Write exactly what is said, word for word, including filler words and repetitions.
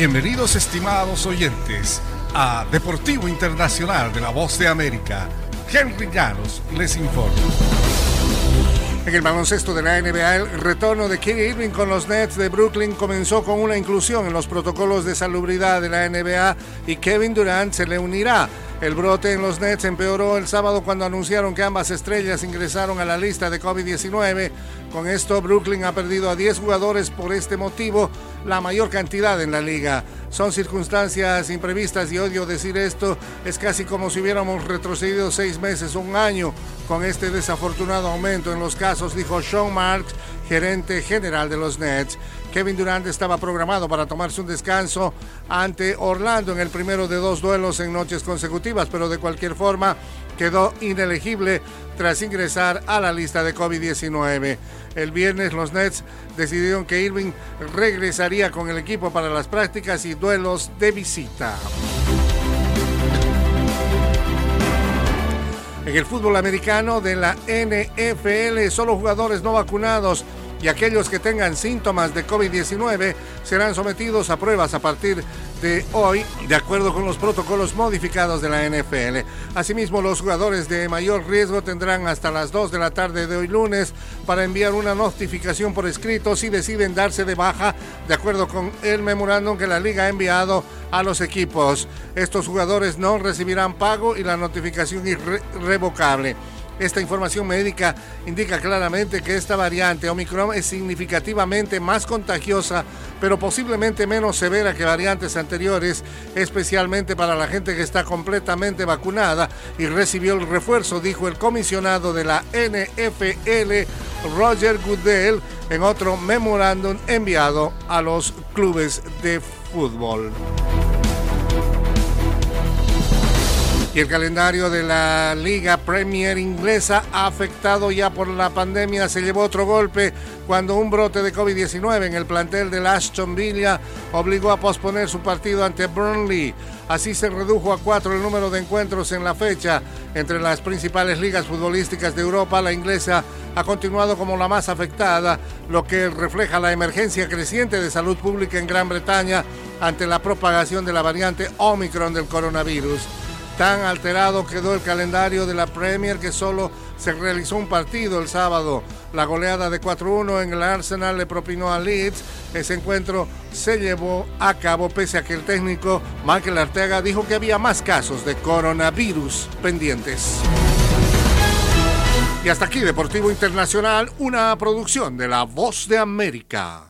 Bienvenidos, estimados oyentes, a Deportivo Internacional de la Voz de América. Henry Llanos les informa. En el baloncesto de la N B A, el retorno de Kyrie Irving con los Nets de Brooklyn comenzó con una inclusión en los protocolos de salubridad de la N B A y Kevin Durant se le unirá. El brote en los Nets empeoró el sábado cuando anunciaron que ambas estrellas ingresaron a la lista de COVID diecinueve. Con esto, Brooklyn ha perdido a diez jugadores por este motivo, la mayor cantidad en la liga. Son circunstancias imprevistas y odio decir esto, es casi como si hubiéramos retrocedido seis meses o un año con este desafortunado aumento en los casos, dijo Sean Marks, gerente general de los Nets. Kevin Durant estaba programado para tomarse un descanso ante Orlando en el primero de dos duelos en noches consecutivas, pero de cualquier forma quedó inelegible tras ingresar a la lista de COVID diecinueve. El viernes los Nets decidieron que Irving regresaría con el equipo para las prácticas y duelos de visita. En el fútbol americano de la N F L, solo jugadores no vacunados y aquellos que tengan síntomas de COVID diecinueve serán sometidos a pruebas a partir de hoy, de acuerdo con los protocolos modificados de la N F L. Asimismo, los jugadores de mayor riesgo tendrán hasta las dos de la tarde de hoy lunes para enviar una notificación por escrito si deciden darse de baja, de acuerdo con el memorándum que la liga ha enviado a los equipos. Estos jugadores no recibirán pago y la notificación es irrevocable. Esta información médica indica claramente que esta variante Omicron es significativamente más contagiosa, pero posiblemente menos severa que variantes anteriores, especialmente para la gente que está completamente vacunada y recibió el refuerzo, dijo el comisionado de la N F L, Roger Goodell, en otro memorándum enviado a los clubes de fútbol. Y el calendario de la Liga Premier inglesa, afectado ya por la pandemia, se llevó otro golpe cuando un brote de COVID diecinueve en el plantel del Aston Villa obligó a posponer su partido ante Burnley. Así se redujo a cuatro el número de encuentros en la fecha. Entre las principales ligas futbolísticas de Europa, la inglesa ha continuado como la más afectada, lo que refleja la emergencia creciente de salud pública en Gran Bretaña ante la propagación de la variante Omicron del coronavirus. Tan alterado quedó el calendario de la Premier que solo se realizó un partido el sábado. La goleada de cuatro uno en el Arsenal le propinó a Leeds. Ese encuentro se llevó a cabo pese a que el técnico Mikel Arteta dijo que había más casos de coronavirus pendientes. Y hasta aquí Deportivo Internacional, una producción de La Voz de América.